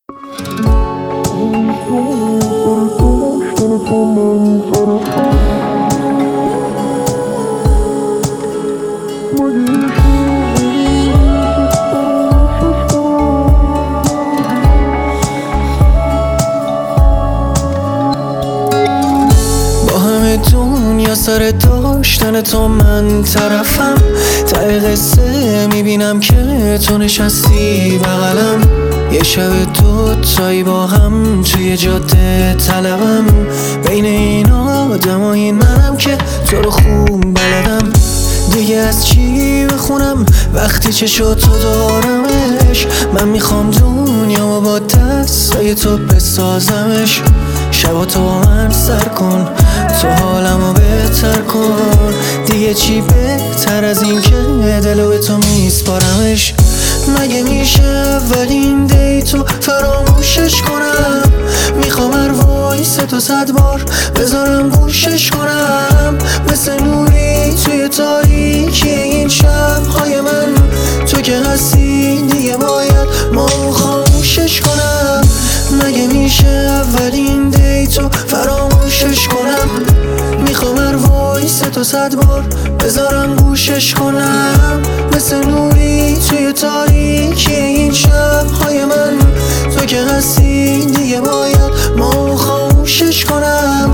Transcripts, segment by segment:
دنیا سر داشتن تو من طرفم، ته قصه میبینم که تو نشستی بغلم. یه شب دوتایی با هم توی جاده طلبم، بین این آدم و این منم که تو رو خوب بلدم. دیگه از چی بخونم وقتی چشو تو دارمش؟ من میخوام دنیا با دستای تو بسازمش. شبا تو با من سر کن، تو حالمو بهتر کن. دیگه چی بهتر از این که دلو به تو میسپارمش؟ مگه میشه اولین دیتو فراموشش کنم؟ میخوام هر وایس تو 100 بار بذارم گوشش کنم. مثل نوری توی تاریکی این شبهای من، تو که هستی دیگه باید ما خاموشش کنم. مگه میشه اولین دیتو فراموشش کنم؟ میخوام هر وایس تو 100 بار بذارم گوشش کنم. مثل نوری توی تاریکی این شبهای من، تو که هستی دیگه باید ما خاموشش کنم.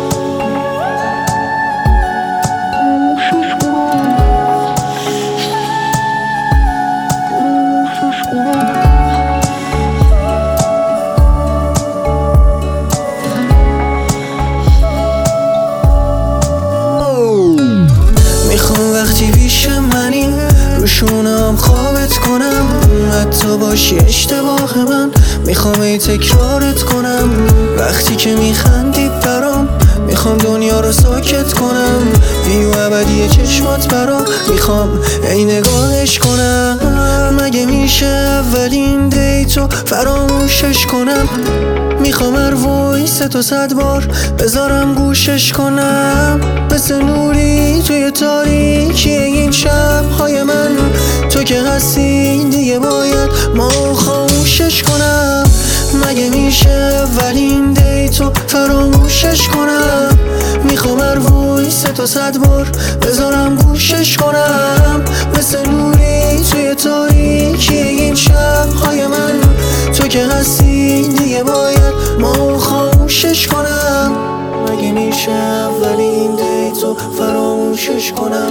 وقتی پیش منی روشونم خوابت کنم، حتی باشی اشتباه من میخوام ای تکرارت کنم. وقتی که میخندی برام میخوام دنیا رو ساکت کنم. بی و ابدی چشمات برام میخوام ای نگاهش کنم. مگه میشه اولین دیتو فراموشش کنم؟ میخوام هر وایس تو 100 بار بذارم گوشش کنم. مثل نوری توی تاریکی این شبهای من، تو که هستی دیگه باید ما خاموشش کنم. مگه میشه اولین دیتو فراموشش کنم؟ میخوام هر وایس تو 100 بار بذارم گوشش کنم. مثل نوری توی تاریکی این شبهای من، تو که هستی دیگه باید ما خاموشش کنم. مگه میشه اولین دیتو فراموشش کنم؟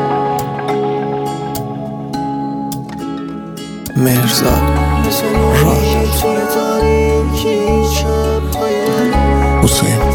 مرزاد راد حسین